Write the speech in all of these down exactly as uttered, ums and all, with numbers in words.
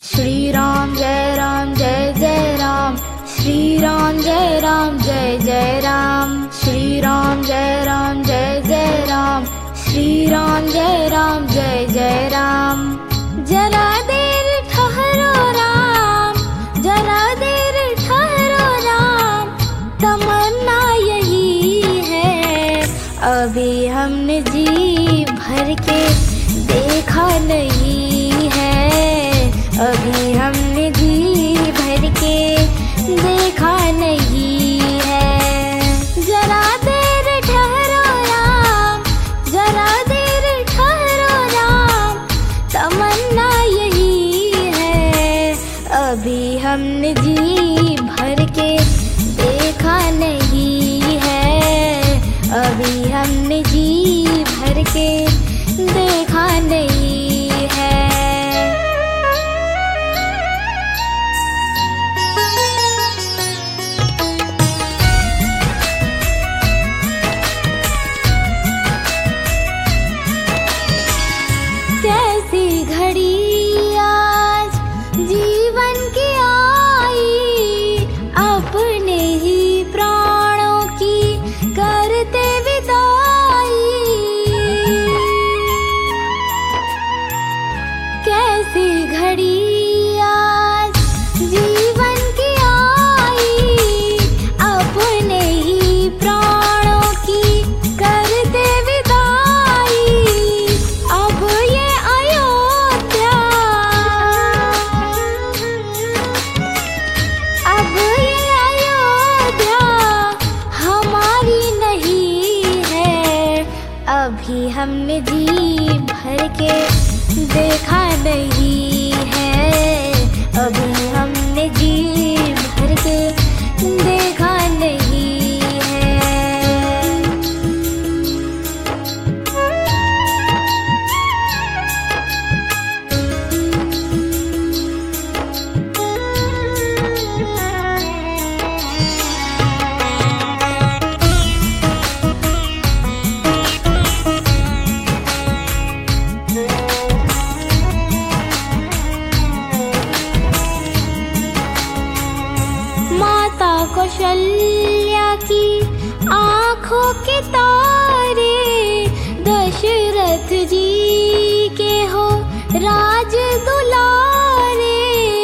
श्री राम जय राम जय जय राम, श्री राम जय राम जय जय राम, श्री राम जय राम जय जय राम, श्री राम जय राम जय जय राम। जरा देर ठहरो राम, जरा देर ठहरो राम, तमन्ना यही है अभी हमने जी भर के देखा नहीं है, अभी हमने जी भर के देखा नहीं है। जरा देर ठहरो राम, जरा देर ठहरो राम, तमन्ना यही है अभी हमने जी भर के देखा नहीं है, अभी हमने जी भर के देखा नहीं है। कैसी घड़ी आज जीवन की आई, अपने ही प्राणों की करते विदाई। कैसी घड़ी आज जीवन की आई, अपने ही प्राणों की करते विदाई। अब ये अयोध्या, अब ये अयोध्या हमारी नहीं है, अभी हमने जी भर के देखा नहीं है, अभी हमने जी भर के देखा नहीं है। माता कौशल्या की आँखों के तारे, दशरथ जी के हो राज दुलारे।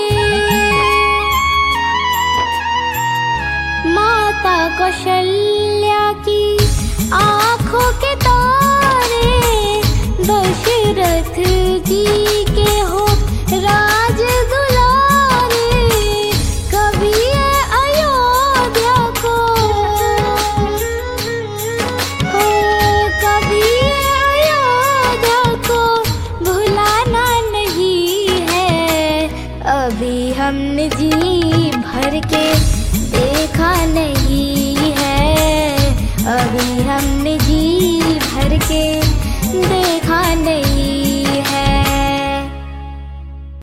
माता कौशल्या की आँखों के तारे, दशरथ जी के हो राज दुलारे। कभी ये अयोध्या को हो, कभी ये अयोध्या को भुलाना नहीं है, अभी हमने जी भर के देखा नहीं है, अभी हमने